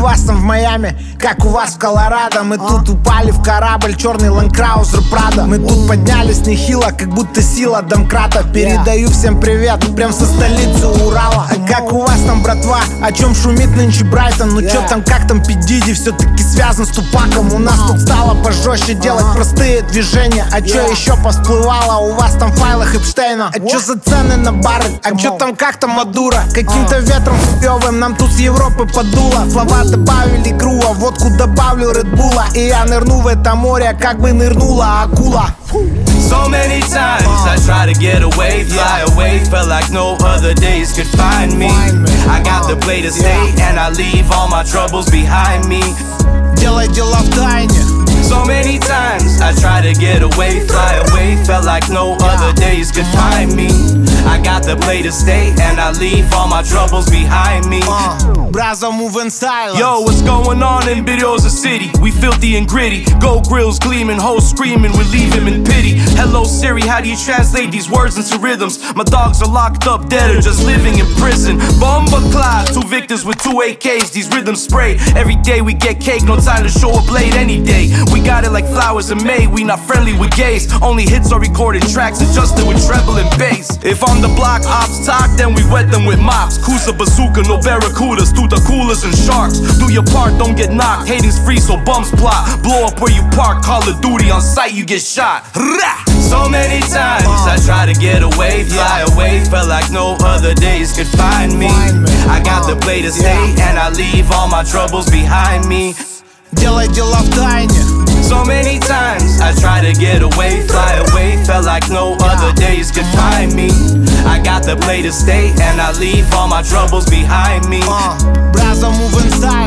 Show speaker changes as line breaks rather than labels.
вас там в Майами, как у вас в Колорадо. Мы тут упали в корабль, черный Land Cruiser Prado. Мы тут поднялись нехило, как будто сила домкрата. Передаю всем привет, прям со столицы Урала. Как у вас там, братва, о чем шумит нынче Брайтон? Ну чё там, как там Пидиди, все-таки связан с Тупаком. У нас тут стало пожестче делать простые движения. А чё еще посплывало у вас там в файлах Эпштейна? А чё за цены на бары? А чё там, как там Мадуро? Каким-то ветром хуёвым нам тут с Европы подуло. Слова добавили игру, а водку добавлю Редбула. И я нырну в это море, как бы нырнула акула.
So many times I try to get away, fly away. Felt like no other days could find me. I got the play to stay and I leave all my troubles behind me.
Делай дела в тайне.
So many times I try to get away, fly away. Felt like no other days could find me. I got the play to stay and I leave all my troubles behind me.
Brazzo move in silence.
Yo, what's going on in Berioza City? We filthy and gritty, gold grills gleaming, hoes screaming, we leave him in pity. Hello Siri, how do you translate these words into rhythms? My dogs are locked up dead or just living in prison. Bomba class, 2 victims with 2 AKs, these rhythms spray. Every day we get cake, no time to show a blade any day. We got it like flowers in May, we not friendly with gays. Only hits are recorded tracks adjusted with treble and bass. If on the block ops talk, then we wet them with mops. Kusa bazooka, no barracudas, the coolers and sharks. Do your part, don't get knocked. Hating's free, so bums plot. Blow up where you park, Call of Duty on sight, you get shot. So many times I try to get away, fly away. Felt like no other days could find me. I got the play to stay and I leave all my troubles behind me.
Делай дела в тайне.
So many times I try to get away, fly away. Felt like no other days could find me. I got the play to stay and I leave all my troubles behind me.
Brazzo move in silence.